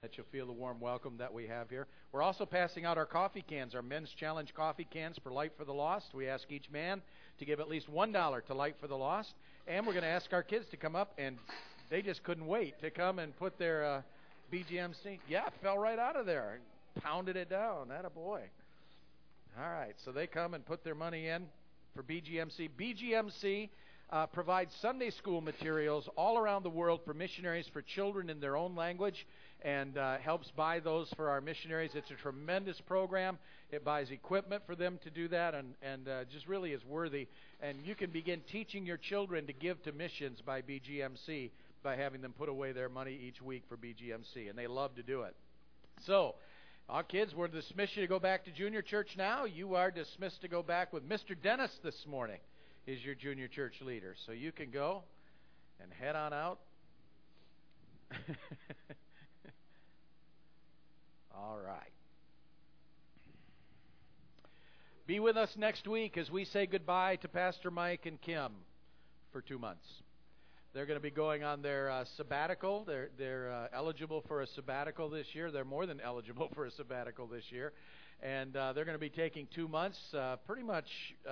that you'll feel the warm welcome that we have here. We're also passing out our coffee cans, our Men's Challenge coffee cans for Light for the Lost. We ask each man to give at least $1 to Light for the Lost. And we're going to ask our kids to come up, and they just couldn't wait to come and put their BGMC. Yeah, fell right out of there. Pounded it down. Attaboy. All right, so they come and put their money in for BGMC. BGMC provides Sunday school materials all around the world for missionaries for children in their own language, and helps buy those for our missionaries. It's a tremendous program. It buys equipment for them to do that, and just really is worthy. And you can begin teaching your children to give to missions by BGMC by having them put away their money each week for BGMC, and they love to do it. So, our kids, we're dismissed you to go back to junior church now. You are dismissed to go back with Mr. Dennis this morning, is your junior church leader. So you can go and head on out. All right. Be with us next week as we say goodbye to Pastor Mike and Kim for 2 months. They're going to be going on their sabbatical. They're eligible for a sabbatical this year. They're more than eligible for a sabbatical this year. And they're going to be taking 2 months, pretty much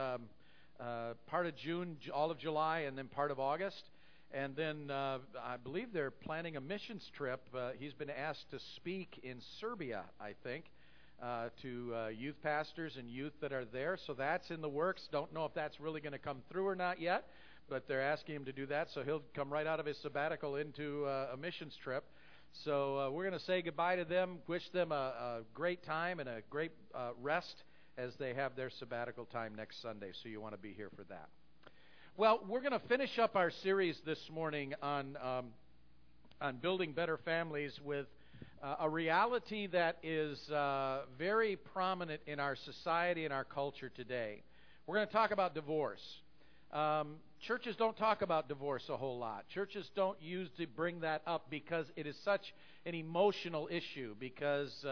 part of June, all of July, and then part of August. And then I believe they're planning a missions trip. He's been asked to speak in Serbia, I think, to youth pastors and youth that are there. So that's in the works. Don't know if that's really going to come through or not yet, but they're asking him to do that. So he'll come right out of his sabbatical into a missions trip. So we're going to say goodbye to them, wish them a great time and a great rest as they have their sabbatical time next Sunday. So you want to be here for that. Well, we're going to finish up our series this morning on building better families with a reality that is very prominent in our society and our culture today. We're going to talk about divorce. Churches don't talk about divorce a whole lot. Churches don't usually bring that up because it is such an emotional issue, because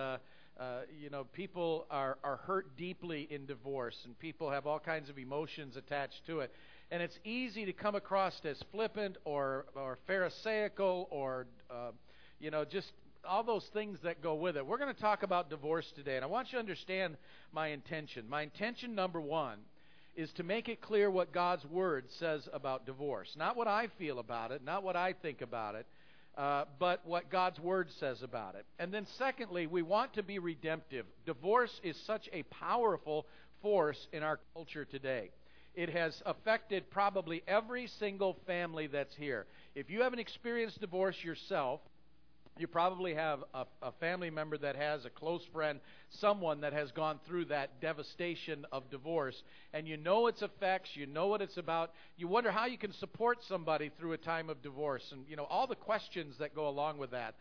people are hurt deeply in divorce, and people have all kinds of emotions attached to it. And it's easy to come across as flippant or pharisaical or, just all those things that go with it. We're going to talk about divorce today, and I want you to understand my intention. My intention, number one, is to make it clear what God's Word says about divorce. Not what I feel about it, not what I think about it, but what God's Word says about it. And then secondly, we want to be redemptive. Divorce is such a powerful force in our culture today. It has affected probably every single family that's here. If you haven't experienced divorce yourself, you probably have a family member that has a close friend, someone that has gone through that devastation of divorce, and you know its effects, you know what it's about. You wonder how you can support somebody through a time of divorce, and all the questions that go along with that.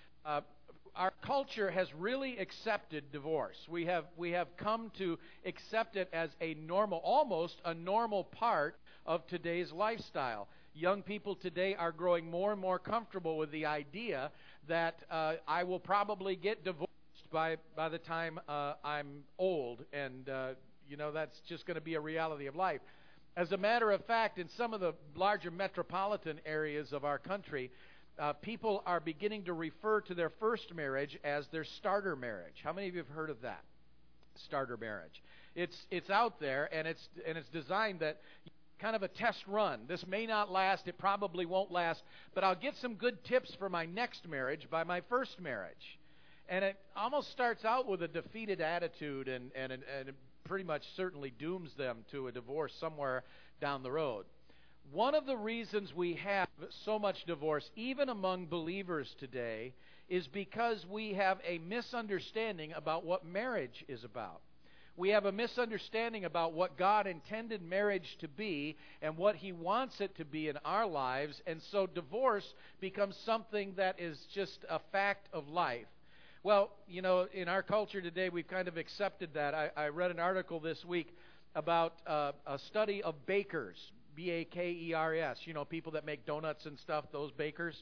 Our culture has really accepted divorce. We have come to accept it as a normal, almost a normal part of today's lifestyle. Young people today are growing more and more comfortable with the idea that I will probably get divorced by the time I'm old, and that's just going to be a reality of life. As a matter of fact, in some of the larger metropolitan areas of our country, people are beginning to refer to their first marriage as their starter marriage. How many of you have heard of that? Starter marriage. It's out there, and it's designed that kind of a test run. This may not last. It probably won't last, but I'll get some good tips for my next marriage by my first marriage. And it almost starts out with a defeated attitude, and it pretty much certainly dooms them to a divorce somewhere down the road. One of the reasons we have so much divorce, even among believers today, is because we have a misunderstanding about what marriage is about. We have a misunderstanding about what God intended marriage to be and what He wants it to be in our lives, and so divorce becomes something that is just a fact of life. Well, in our culture today, we've kind of accepted that. I read an article this week about a study of bakers. B-A-K-E-R-S, people that make donuts and stuff, those bakers.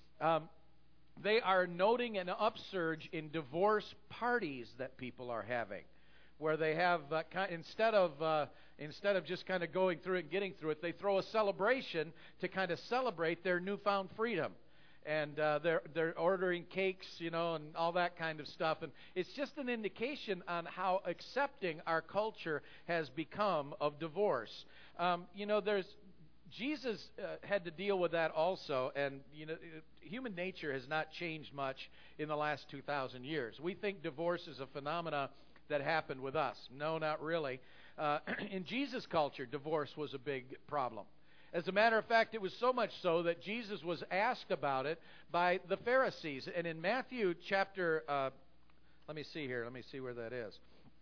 They are noting an upsurge in divorce parties that people are having, where they have, instead of just kind of going through it and getting through it, they throw a celebration to kind of celebrate their newfound freedom. and they're ordering cakes, and all that kind of stuff. And it's just an indication on how accepting our culture has become of divorce. There's Jesus had to deal with that also, and human nature has not changed much in the last 2,000 years. We think divorce is a phenomena that happened with us. No, not really. In Jesus' culture, divorce was a big problem. As a matter of fact, it was so much so that Jesus was asked about it by the Pharisees. And in Matthew chapter, let me see where that is.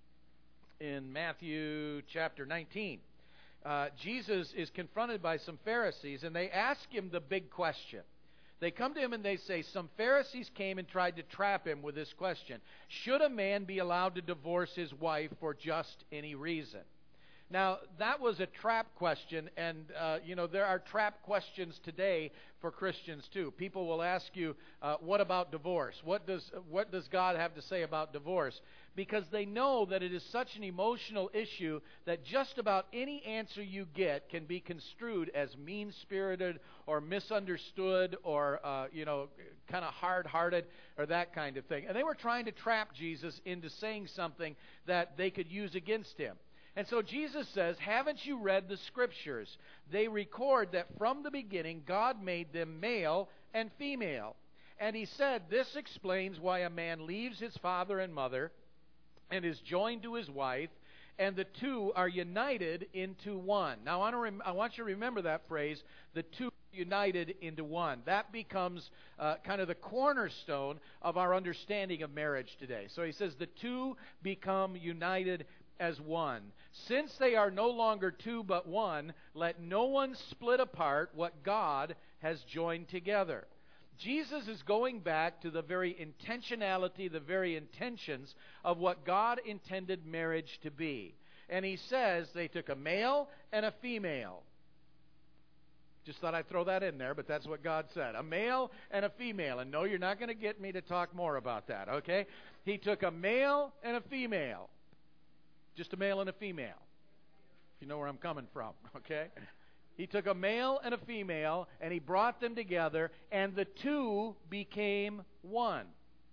In Matthew chapter 19, Jesus is confronted by some Pharisees, and they ask him the big question. They come to him and they say, some Pharisees came and tried to trap him with this question: should a man be allowed to divorce his wife for just any reason? Now, that was a trap question, and, there are trap questions today for Christians, too. People will ask you, what about divorce? What does God have to say about divorce? Because they know that it is such an emotional issue that just about any answer you get can be construed as mean-spirited or misunderstood or, kind of hard-hearted or that kind of thing. And they were trying to trap Jesus into saying something that they could use against him. And so Jesus says, haven't you read the Scriptures? They record that from the beginning God made them male and female. And he said, this explains why a man leaves his father and mother and is joined to his wife, and the two are united into one. Now, I want you to remember that phrase, the two united into one. That becomes kind of the cornerstone of our understanding of marriage today. So he says the two become united as one. Since they are no longer two but one, let no one split apart what God has joined together. Jesus is going back to the very intentionality, the very intentions of what God intended marriage to be. And he says they took a male and a female. Just thought I'd throw that in there, but that's what God said. A male and a female. And no, you're not going to get me to talk more about that, okay? He took a male and a female. Just a male and a female, if you know where I'm coming from, okay? He took a male and a female, and he brought them together, and the two became one.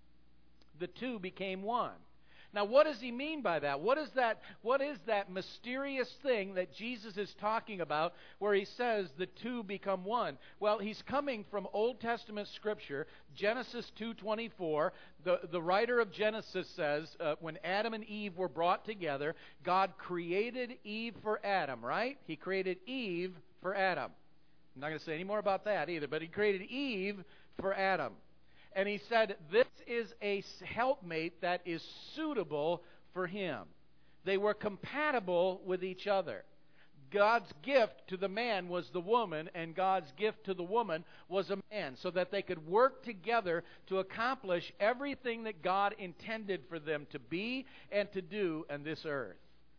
The two became one. Now, what does he mean by that? What is that mysterious thing that Jesus is talking about where he says the two become one? Well, he's coming from Old Testament Scripture, Genesis 2:24. The writer of Genesis says when Adam and Eve were brought together, God created Eve for Adam, right? He created Eve for Adam. I'm not going to say any more about that either, but he created Eve for Adam. And he said, this is a helpmate that is suitable for him. They were compatible with each other. God's gift to the man was the woman, and God's gift to the woman was a man, so that they could work together to accomplish everything that God intended for them to be and to do on this earth.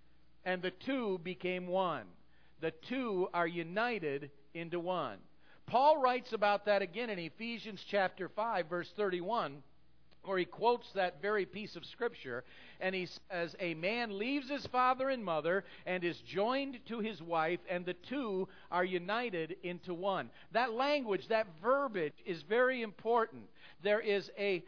And the two became one. The two are united into one. Paul writes about that again in Ephesians chapter 5, verse 31, where he quotes that very piece of Scripture, and he says, a man leaves his father and mother and is joined to his wife, and the two are united into one. That language, that verbiage is very important. There is a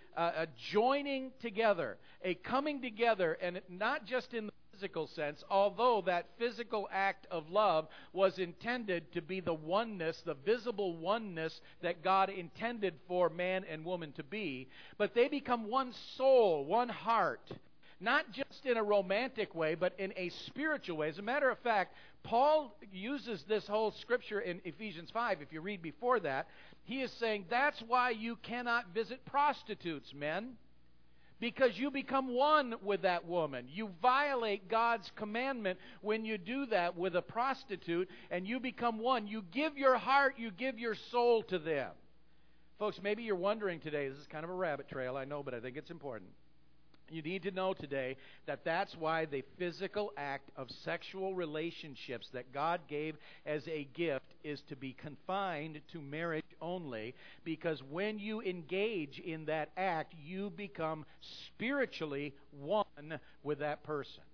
joining together, a coming together, and not just in the physical sense, although that physical act of love was intended to be the oneness, the visible oneness that God intended for man and woman to be, but they become one soul, one heart, not just in a romantic way, but in a spiritual way. As a matter of fact, Paul uses this whole scripture in Ephesians 5. If you read before that, he is saying that's why you cannot visit prostitutes, men. Because you become one with that woman. You violate God's commandment when you do that with a prostitute, and you become one. You give your heart, you give your soul to them. Folks, maybe you're wondering today, this is kind of a rabbit trail, I know, but I think it's important. You need to know today that that's why the physical act of sexual relationships that God gave as a gift is to be confined to marriage only, because when you engage in that act, you become spiritually one with that person,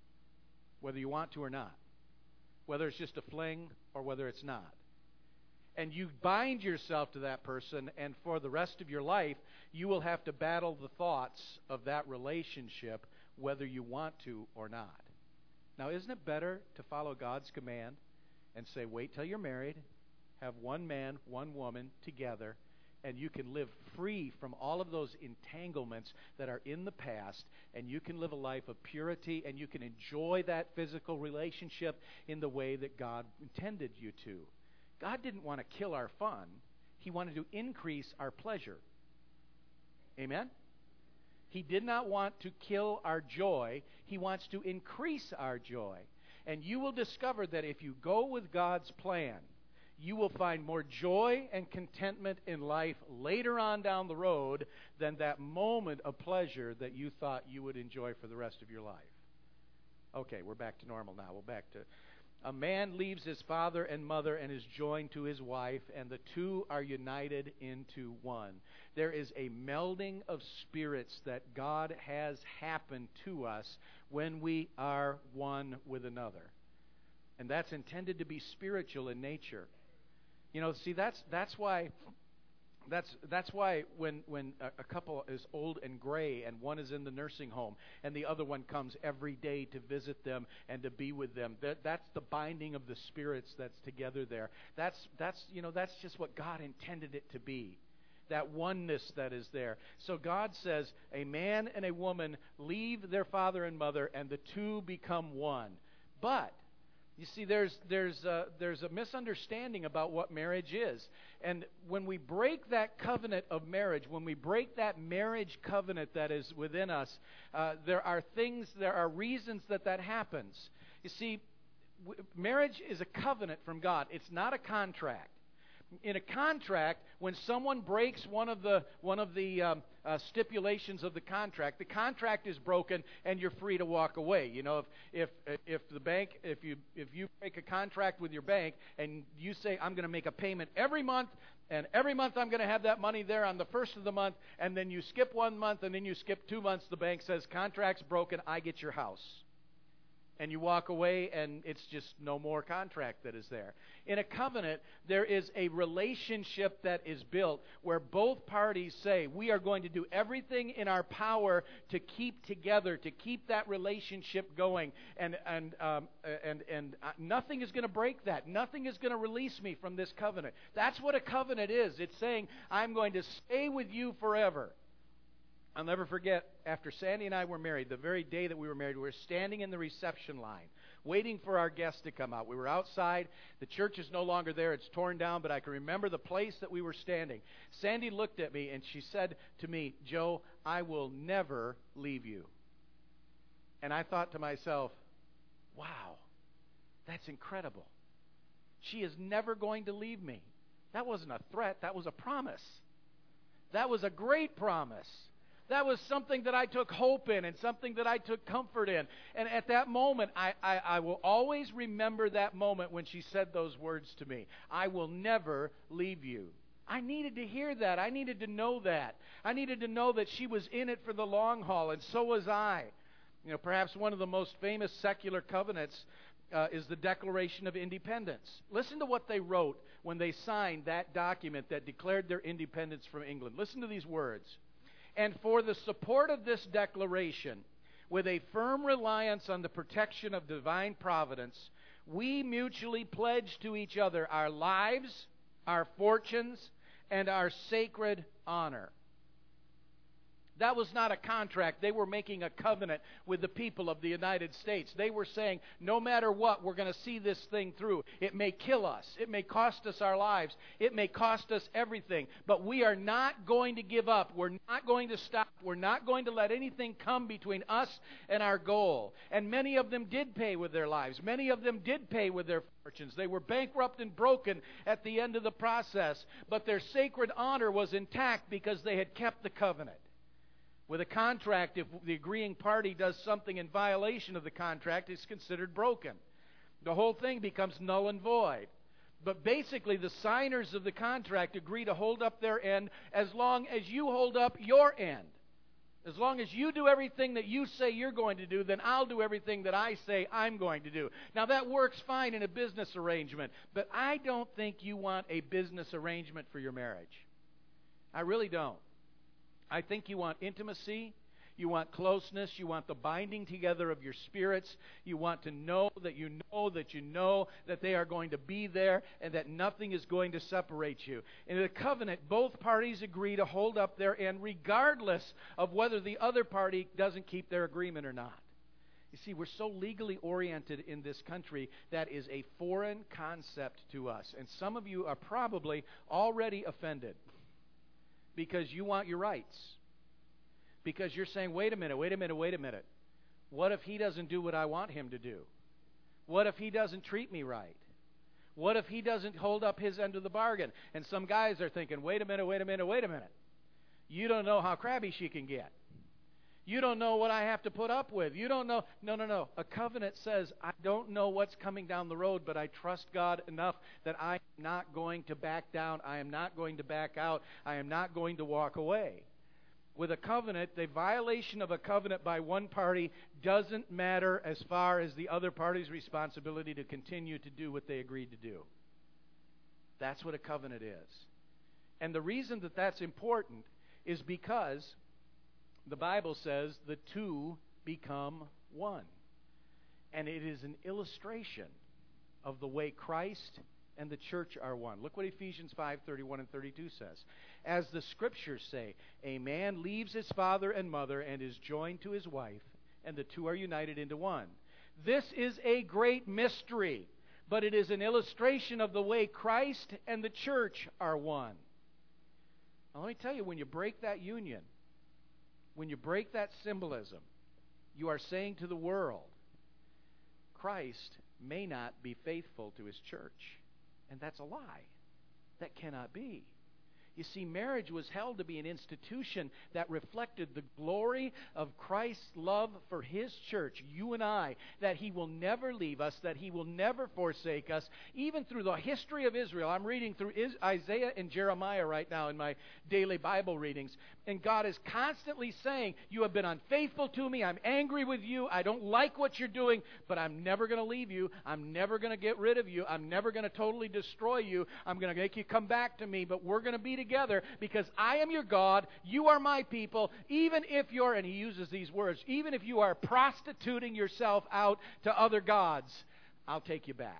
whether you want to or not, whether it's just a fling or whether it's not. and you bind yourself to that person, and for the rest of your life, you will have to battle the thoughts of that relationship, whether you want to or not. Now, isn't it better to follow God's command and say, wait till you're married, have one man, one woman together, and you can live free from all of those entanglements that are in the past, and you can live a life of purity, and you can enjoy that physical relationship in the way that God intended you to. God didn't want to kill our fun. He wanted to increase our pleasure. Amen? He did not want to kill our joy. He wants to increase our joy. And you will discover that if you go with God's plan, you will find more joy and contentment in life later on down the road than that moment of pleasure that you thought you would enjoy for the rest of your life. Okay, we're back to normal now. We're back to... A man leaves his father and mother and is joined to his wife, and the two are united into one. There is a melding of spirits that God has happened to us when we are one with another. And that's intended to be spiritual in nature. You know, see, that's why when a couple is old and gray and one is in the nursing home and the other one comes every day to visit them and to be with them, that's the binding of the spirits that's together there. That's just what God intended it to be. That oneness that is there. So God says a man and a woman leave their father and mother and the two become one. But you see, there's a misunderstanding about what marriage is. And when we break that covenant of marriage, when we break that marriage covenant that is within us, there are reasons that happens. You see, marriage is a covenant from God. It's not a contract. In a contract, when someone breaks one of the stipulations of the contract is broken, and you're free to walk away. You know, if you break a contract with your bank and you say, I'm going to make a payment every month, and every month I'm going to have that money there on the first of the month, and then you skip 1 month and then you skip 2 months, the bank says, contract's broken, I get your house. And you walk away, and it's just no more contract that is there. In a covenant, there is a relationship that is built where both parties say, we are going to do everything in our power to keep together, to keep that relationship going. And nothing is going to break that. Nothing is going to release me from this covenant. That's what a covenant is. It's saying, I'm going to stay with you forever. I'll never forget, after Sandy and I were married, the very day that we were married, we were standing in the reception line, waiting for our guests to come out. We were outside. The church is no longer there. It's torn down, but I can remember the place that we were standing. Sandy looked at me, and she said to me, Joe, I will never leave you. And I thought to myself, wow, that's incredible. She is never going to leave me. That wasn't a threat. That was a promise. That was a great promise. That was something that I took hope in and something that I took comfort in. And at that moment, I will always remember that moment when she said those words to me. I will never leave you. I needed to hear that. I needed to know that. I needed to know that she was in it for the long haul, and so was I. You know, perhaps one of the most famous secular covenants is the Declaration of Independence. Listen to what they wrote when they signed that document that declared their independence from England. Listen to these words. And for the support of this declaration, with a firm reliance on the protection of divine providence, we mutually pledge to each other our lives, our fortunes, and our sacred honor. That was not a contract. They were making a covenant with the people of the United States. They were saying, no matter what, we're going to see this thing through. It may kill us. It may cost us our lives. It may cost us everything. But we are not going to give up. We're not going to stop. We're not going to let anything come between us and our goal. And many of them did pay with their lives. Many of them did pay with their fortunes. They were bankrupt and broken at the end of the process. But their sacred honor was intact because they had kept the covenant. With a contract, if the agreeing party does something in violation of the contract, it's considered broken. The whole thing becomes null and void. But basically, the signers of the contract agree to hold up their end as long as you hold up your end. As long as you do everything that you say you're going to do, then I'll do everything that I say I'm going to do. Now, that works fine in a business arrangement, but I don't think you want a business arrangement for your marriage. I really don't. I think you want intimacy. You want closeness. You want the binding together of your spirits. You want to know that you know that you know that they are going to be there and that nothing is going to separate you. In a covenant, both parties agree to hold up their end regardless of whether the other party doesn't keep their agreement or not. You see, we're so legally oriented in this country that is a foreign concept to us. And some of you are probably already offended because you want your rights. Because you're saying, wait a minute. What if he doesn't do what I want him to do? What if he doesn't treat me right? What if he doesn't hold up his end of the bargain? And some guys are thinking, wait a minute. You don't know how crabby she can get. You don't know what I have to put up with. You don't know. No. A covenant says, I don't know what's coming down the road, but I trust God enough that I'm not going to back down. I am not going to back out. I am not going to walk away. With a covenant, the violation of a covenant by one party doesn't matter as far as the other party's responsibility to continue to do what they agreed to do. That's what a covenant is. And the reason that that's important is because the Bible says the two become one. And it is an illustration of the way Christ and the church are one. Look what Ephesians 5:31 and 32 says. As the Scriptures say, a man leaves his father and mother and is joined to his wife, and the two are united into one. This is a great mystery, but it is an illustration of the way Christ and the church are one. Now let me tell you, when you break that union, when you break that symbolism, you are saying to the world, Christ may not be faithful to his church. And that's a lie. That cannot be. You see, marriage was held to be an institution that reflected the glory of Christ's love for His church, you and I, that He will never leave us, that He will never forsake us, even through the history of Israel. I'm reading through Isaiah and Jeremiah right now in my daily Bible readings, and God is constantly saying, you have been unfaithful to me, I'm angry with you, I don't like what you're doing, but I'm never going to leave you, I'm never going to get rid of you, I'm never going to totally destroy you, I'm going to make you come back to me, but we're going to be together because I am your God, you are my people, even if you're, and he uses these words, even if you are prostituting yourself out to other gods, I'll take you back.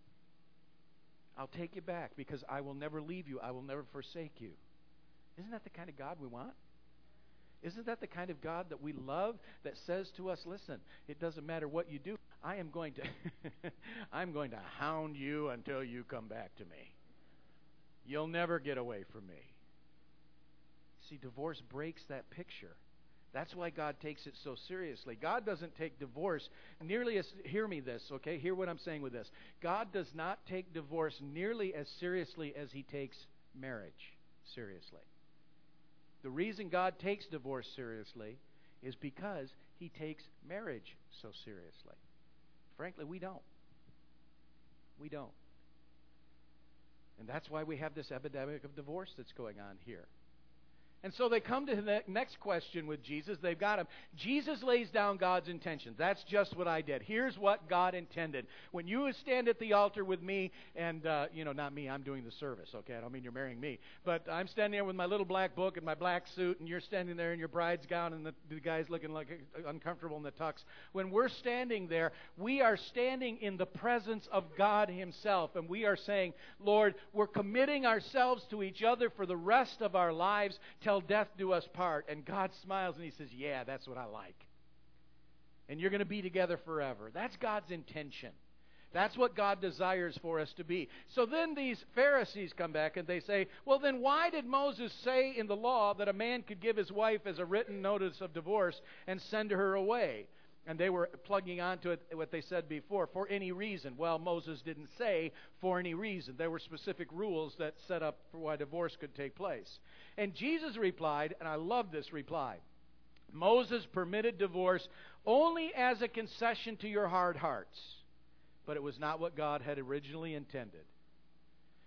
I'll take you back because I will never leave you, I will never forsake you. Isn't that the kind of God we want? Isn't that the kind of God that we love, that says to us, listen, it doesn't matter what you do, I am going to I'm going to hound you until you come back to me. You'll never get away from me. See, divorce breaks that picture. That's why God takes it so seriously. God doesn't take divorce nearly as, hear me this, okay? Hear what I'm saying with this. God does not take divorce nearly as seriously as he takes marriage seriously. The reason God takes divorce seriously is because he takes marriage so seriously. Frankly, we don't. We don't. And that's why we have this epidemic of divorce that's going on here. And so they come to the next question with Jesus. They've got him. Jesus lays down God's intentions. That's just what I did. Here's what God intended. When you stand at the altar with me, and, not me, I'm doing the service, okay? I don't mean you're marrying me. But I'm standing there with my little black book and my black suit, and you're standing there in your bride's gown, and the guy's looking like uncomfortable in the tux. When we're standing there, we are standing in the presence of God himself, and we are saying, Lord, we're committing ourselves to each other for the rest of our lives till death do us part. And God smiles and he says, yeah, that's what I like. And you're going to be together forever. That's God's intention. That's what God desires for us to be. So then these Pharisees come back and they say, well, then why did Moses say in the law that a man could give his wife as a written notice of divorce and send her away? And they were plugging onto it what they said before, for any reason. Well, Moses didn't say for any reason. There were specific rules that set up for why divorce could take place. And Jesus replied, and I love this reply, Moses permitted divorce only as a concession to your hard hearts, but it was not what God had originally intended.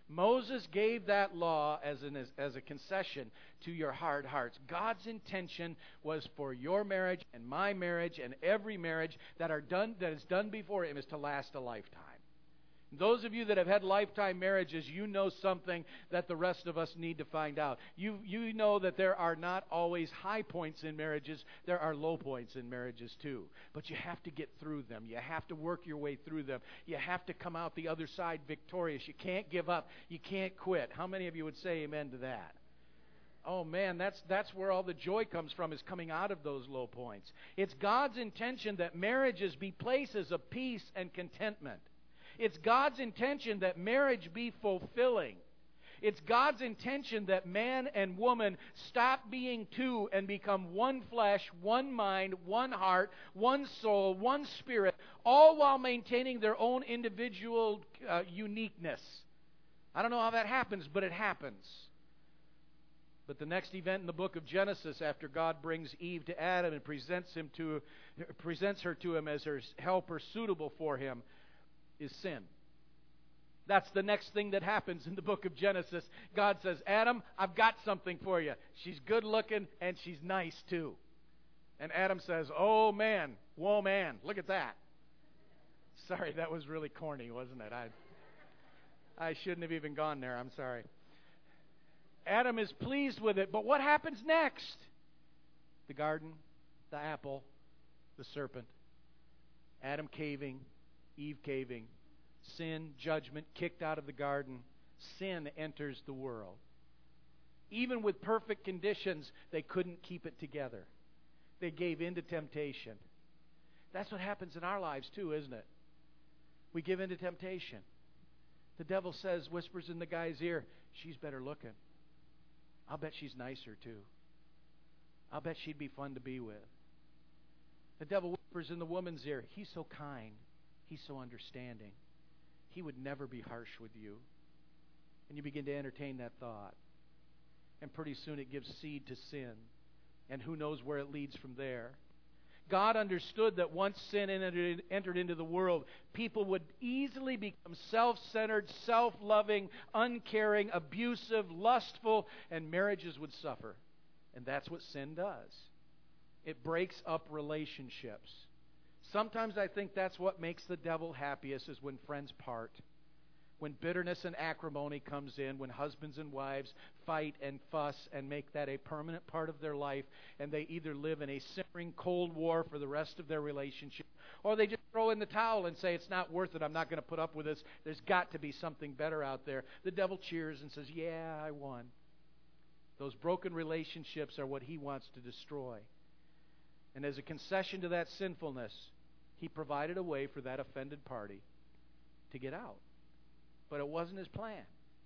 Moses gave that law as a concession to your hard hearts. God's intention was for your marriage and my marriage and every marriage that is done before Him is to last a lifetime. Those of you that have had lifetime marriages, you know something that the rest of us need to find out. You know that there are not always high points in marriages. There are low points in marriages too. But you have to get through them. You have to work your way through them. You have to come out the other side victorious. You can't give up. You can't quit. How many of you would say amen to that? Oh man, that's where all the joy comes from, is coming out of those low points. It's God's intention that marriages be places of peace and contentment. It's God's intention that marriage be fulfilling. It's God's intention that man and woman stop being two and become one flesh, one mind, one heart, one soul, one spirit, all while maintaining their own individual uniqueness. I don't know how that happens, but it happens. But the next event in the book of Genesis, after God brings Eve to Adam and presents her to him as her helper suitable for him, is sin. That's the next thing that happens in the book of Genesis. God says, Adam, I've got something for you. She's good looking and she's nice too. And Adam says, oh man, whoa man, look at that. Sorry, that was really corny, wasn't it? I shouldn't have even gone there. I'm sorry. Adam is pleased with it, but what happens next? The garden, the apple, the serpent, Adam caving, Eve caving, sin, judgment, kicked out of the garden. Sin enters the world. Even with perfect conditions, they couldn't keep it together. They gave in to temptation. That's what happens in our lives too, isn't it? We give in to temptation. The devil says, whispers in the guy's ear, she's better looking. I'll bet she's nicer too. I'll bet she'd be fun to be with. The devil whispers in the woman's ear, he's so kind. He's so understanding. He would never be harsh with you. And you begin to entertain that thought. And pretty soon it gives seed to sin. And who knows where it leads from there. God understood that once sin entered into the world, people would easily become self-centered, self-loving, uncaring, abusive, lustful, and marriages would suffer. And that's what sin does. It breaks up relationships. Sometimes I think that's what makes the devil happiest, is when friends part. When bitterness and acrimony comes in, when husbands and wives fight and fuss and make that a permanent part of their life, and they either live in a simmering cold war for the rest of their relationship, or they just throw in the towel and say, it's not worth it, I'm not going to put up with this, there's got to be something better out there. The devil cheers and says, yeah, I won. Those broken relationships are what he wants to destroy. And as a concession to that sinfulness, he provided a way for that offended party to get out. But it wasn't his plan.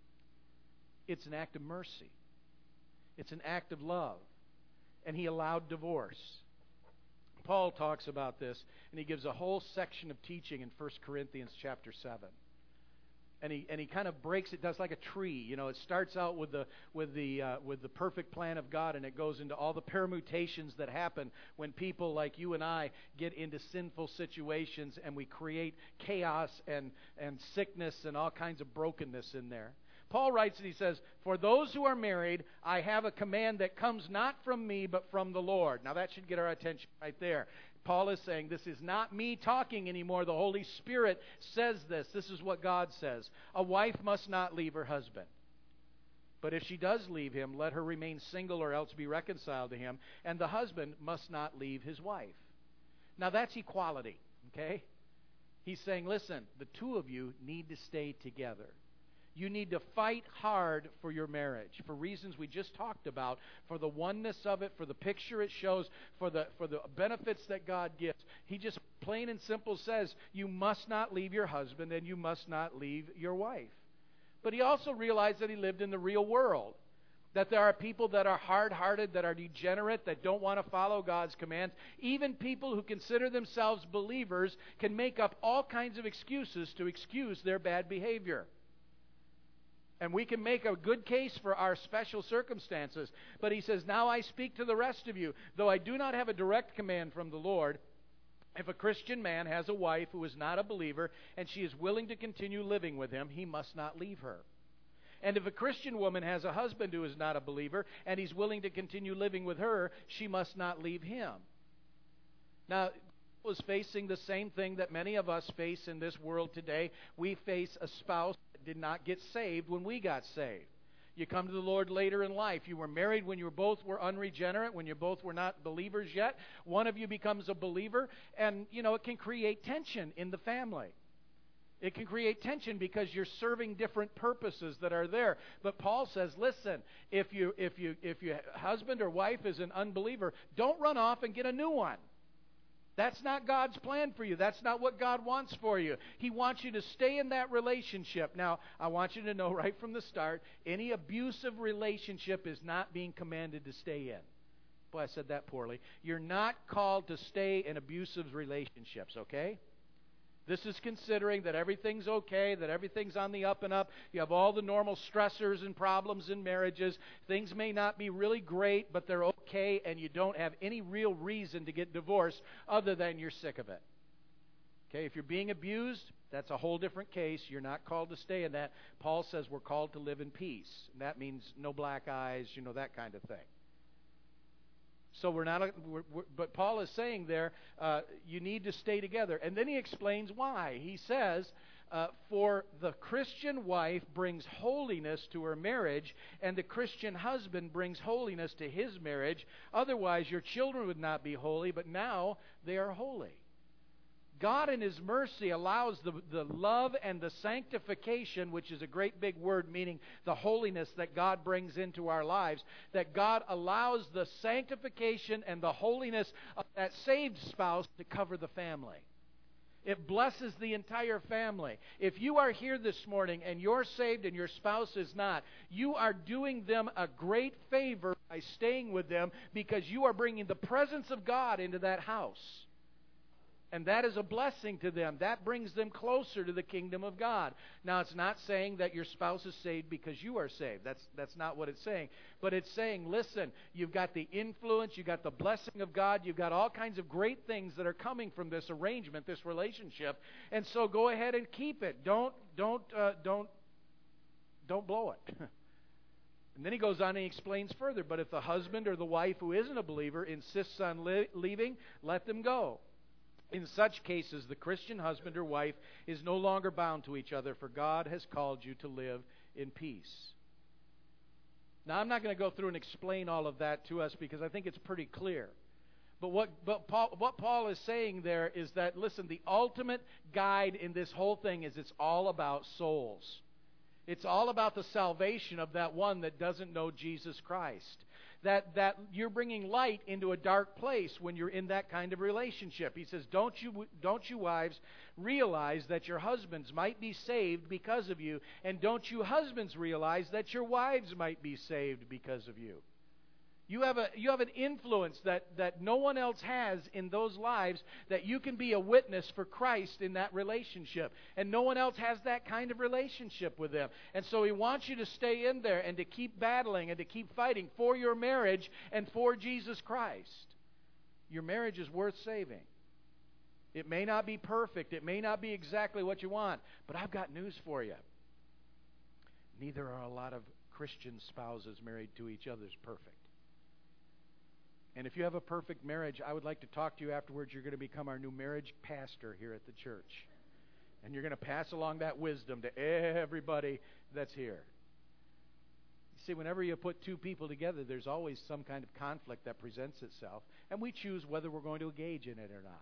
It's an act of mercy. It's an act of love. And he allowed divorce. Paul talks about this, and he gives a whole section of teaching in 1 Corinthians chapter 7. And he kind of breaks it, does like a tree. You know, it starts out with the perfect plan of God, and it goes into all the permutations that happen when people like you and I get into sinful situations, and we create chaos and sickness and all kinds of brokenness in there. Paul writes and he says, for those who are married, I have a command that comes not from me, but from the Lord. Now that should get our attention right there. Paul is saying, this is not me talking anymore. The Holy Spirit says this. This is what God says. A wife must not leave her husband. But if she does leave him, let her remain single or else be reconciled to him. And the husband must not leave his wife. Now that's equality, okay? He's saying, listen, the two of you need to stay together. You need to fight hard for your marriage for reasons we just talked about, for the oneness of it, for the picture it shows, for the benefits that God gives. He just plain and simple says, you must not leave your husband and you must not leave your wife. But he also realized that he lived in the real world, that there are people that are hard-hearted, that are degenerate, that don't want to follow God's commands. Even people who consider themselves believers can make up all kinds of excuses to excuse their bad behavior. And we can make a good case for our special circumstances. But he says, now I speak to the rest of you. Though I do not have a direct command from the Lord, if a Christian man has a wife who is not a believer and she is willing to continue living with him, he must not leave her. And if a Christian woman has a husband who is not a believer and he's willing to continue living with her, she must not leave him. Now, was facing the same thing that many of us face in this world today. We face a spouse that did not get saved when we got saved. You come to the Lord later in life. You were married when you both were unregenerate, when you both were not believers yet. One of you becomes a believer, and, it can create tension in the family. It can create tension because you're serving different purposes that are there. But Paul says, listen, if your husband or wife is an unbeliever, don't run off and get a new one. That's not God's plan for you. That's not what God wants for you. He wants you to stay in that relationship. Now, I want you to know right from the start, any abusive relationship is not being commanded to stay in. Boy, I said that poorly. You're not called to stay in abusive relationships, okay? This is considering that everything's okay, that everything's on the up and up. You have all the normal stressors and problems in marriages. Things may not be really great, but they're okay, and you don't have any real reason to get divorced other than you're sick of it. Okay, if you're being abused, that's a whole different case. You're not called to stay in that. Paul says we're called to live in peace. And that means no black eyes, that kind of thing. So but Paul is saying there, you need to stay together. And then he explains why. He says, for the Christian wife brings holiness to her marriage, and the Christian husband brings holiness to his marriage. Otherwise, your children would not be holy, but now they are holy. God in His mercy allows the love and the sanctification, which is a great big word meaning the holiness that God brings into our lives, that God allows the sanctification and the holiness of that saved spouse to cover the family. It blesses the entire family. If you are here this morning and you're saved and your spouse is not, you are doing them a great favor by staying with them because you are bringing the presence of God into that house. And that is a blessing to them. That brings them closer to the kingdom of God. Now, it's not saying that your spouse is saved because you are saved. That's not what it's saying. But it's saying, listen, you've got the influence, you've got the blessing of God, you've got all kinds of great things that are coming from this arrangement, this relationship. And so go ahead and keep it. Don't blow it. And then he goes on and he explains further. But if the husband or the wife who isn't a believer insists on leaving, let them go. In such cases, the Christian husband or wife is no longer bound to each other, for God has called you to live in peace. Now, I'm not going to go through and explain all of that to us because I think it's pretty clear. But what Paul is saying there is that, listen, the ultimate guide in this whole thing is it's all about souls. It's all about the salvation of that one that doesn't know Jesus Christ. That you're bringing light into a dark place when you're in that kind of relationship. He says, don't you wives realize that your husbands might be saved because of you, and don't you husbands realize that your wives might be saved because of you? You have an influence that no one else has in those lives, that you can be a witness for Christ in that relationship. And no one else has that kind of relationship with them. And so he wants you to stay in there and to keep battling and to keep fighting for your marriage and for Jesus Christ. Your marriage is worth saving. It may not be perfect. It may not be exactly what you want. But I've got news for you. Neither are a lot of Christian spouses married to each other perfect. And if you have a perfect marriage, I would like to talk to you afterwards. You're going to become our new marriage pastor here at the church. And you're going to pass along that wisdom to everybody that's here. You see, whenever you put two people together, there's always some kind of conflict that presents itself. And we choose whether we're going to engage in it or not.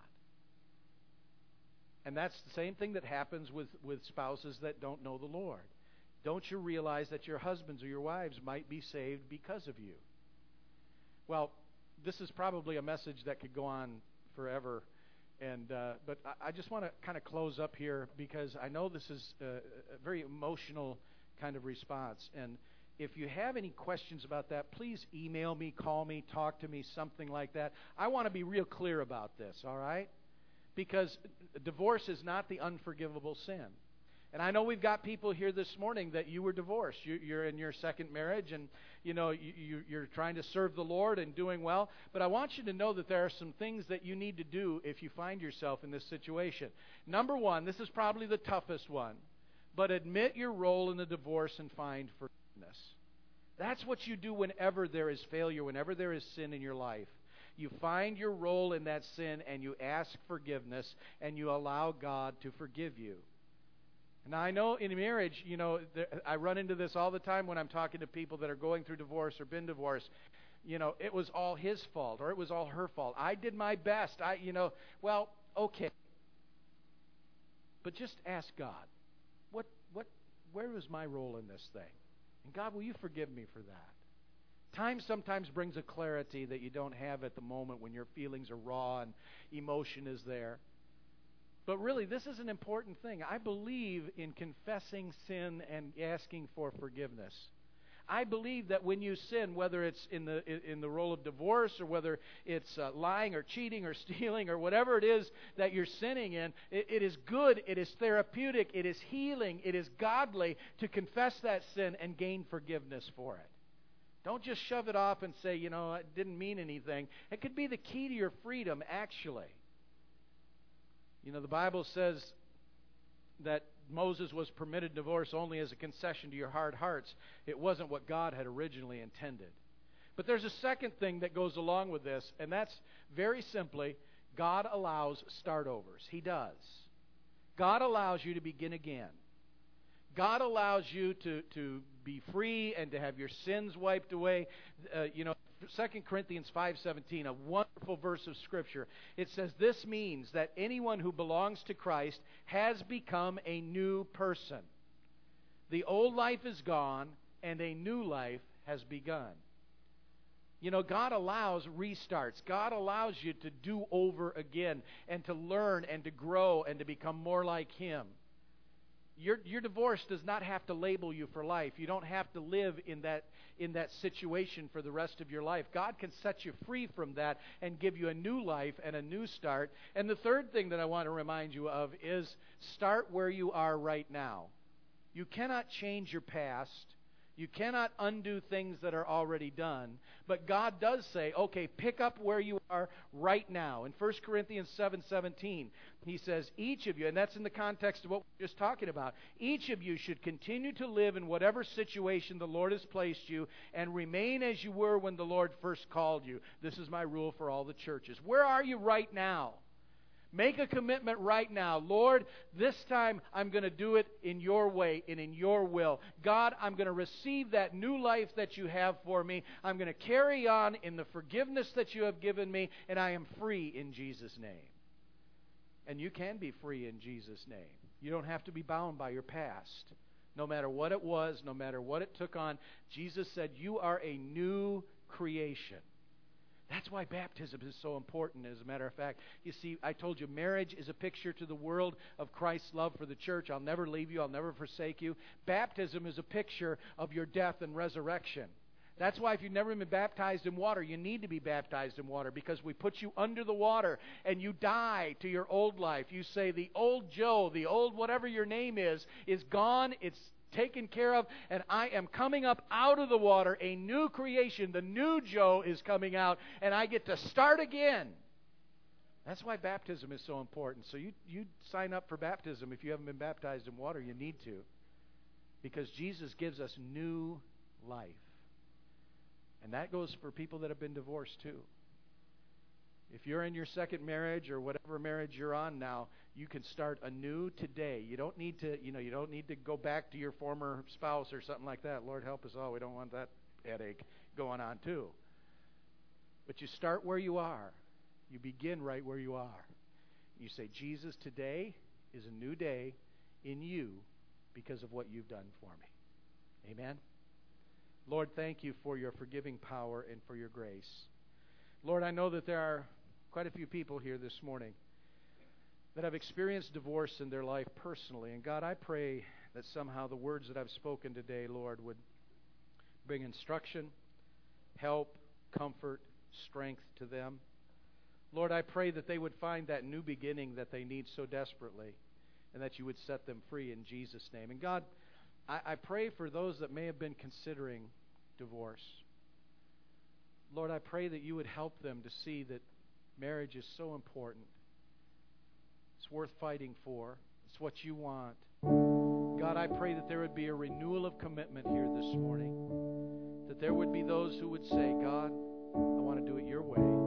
And that's the same thing that happens with spouses that don't know the Lord. Don't you realize that your husbands or your wives might be saved because of you? Well, this is probably a message that could go on forever, but I just want to kind of close up here because I know this is a very emotional kind of response. And if you have any questions about that, please email me, call me, talk to me, something like that. I want to be real clear about this, all right? Because divorce is not the unforgivable sin. And I know we've got people here this morning that you were divorced. You're in your second marriage, and you're trying to serve the Lord and doing well. But I want you to know that there are some things that you need to do if you find yourself in this situation. Number one, this is probably the toughest one. but admit your role in the divorce and find forgiveness. That's what you do whenever there is failure, whenever there is sin in your life. You find your role in that sin and you ask forgiveness and you allow God to forgive you. And I know in marriage, I run into this all the time when I'm talking to people that are going through divorce or been divorced. It was all his fault or it was all her fault. I did my best. Well, okay. But just ask God, where was my role in this thing? And God, will you forgive me for that? Time sometimes brings a clarity that you don't have at the moment when your feelings are raw and emotion is there. But really, this is an important thing. I believe in confessing sin and asking for forgiveness. I believe that when you sin, whether it's in the role of divorce or whether it's lying or cheating or stealing or whatever it is that you're sinning in, it is good, it is therapeutic, it is healing, it is godly to confess that sin and gain forgiveness for it. Don't just shove it off and say, it didn't mean anything. It could be the key to your freedom, actually. The Bible says that Moses was permitted divorce only as a concession to your hard hearts. It wasn't what God had originally intended. But there's a second thing that goes along with this, and that's very simply, God allows start-overs. He does. God allows you to begin again. God allows you to be free and to have your sins wiped away. 2 Corinthians 5:17, a wonderful verse of Scripture. It says, this means that anyone who belongs to Christ has become a new person. The old life is gone, and a new life has begun. God allows restarts. God allows you to do over again and to learn and to grow and to become more like Him. Your divorce does not have to label you for life. You don't have to live in that situation for the rest of your life. God can set you free from that and give you a new life and a new start. And the third thing that I want to remind you of is start where you are right now. You cannot change your past. You cannot undo things that are already done. But God does say, okay, pick up where you are right now. In 1 Corinthians 7:17, He says, each of you, and that's in the context of what we're just talking about, each of you should continue to live in whatever situation the Lord has placed you and remain as you were when the Lord first called you. This is my rule for all the churches. Where are you right now? Make a commitment right now. Lord, this time I'm going to do it in your way and in your will. God, I'm going to receive that new life that you have for me. I'm going to carry on in the forgiveness that you have given me, and I am free in Jesus' name. And you can be free in Jesus' name. You don't have to be bound by your past. No matter what it was, no matter what it took on, Jesus said you are a new creation. That's why baptism is so important, as a matter of fact. You see, I told you, marriage is a picture to the world of Christ's love for the church. I'll never leave you. I'll never forsake you. Baptism is a picture of your death and resurrection. That's why if you've never been baptized in water, you need to be baptized in water, because we put you under the water and you die to your old life. You say the old Joe, the old whatever your name is gone. It's taken care of, and I am coming up out of the water, a new creation. The new Joe is coming out, and I get to start again. That's why baptism is so important. So you sign up for baptism if you haven't been baptized in water. You need to, because Jesus gives us new life. And that goes for people that have been divorced too. If you're in your second marriage or whatever marriage you're on now, you can start anew today. You don't need to go back to your former spouse or something like that. Lord help us all. We don't want that headache going on too. But you start where you are. You begin right where you are. You say, Jesus, today is a new day in you because of what you've done for me. Amen? Lord, thank you for your forgiving power and for your grace. Lord, I know that there are quite a few people here this morning that have experienced divorce in their life personally. And God, I pray that somehow the words that I've spoken today, Lord, would bring instruction, help, comfort, strength to them. Lord, I pray that they would find that new beginning that they need so desperately, and that you would set them free in Jesus' name. And God, I pray for those that may have been considering divorce. Lord, I pray that you would help them to see that marriage is so important. It's worth fighting for. It's what you want. God, I pray that there would be a renewal of commitment here this morning. That there would be those who would say, God, I want to do it your way.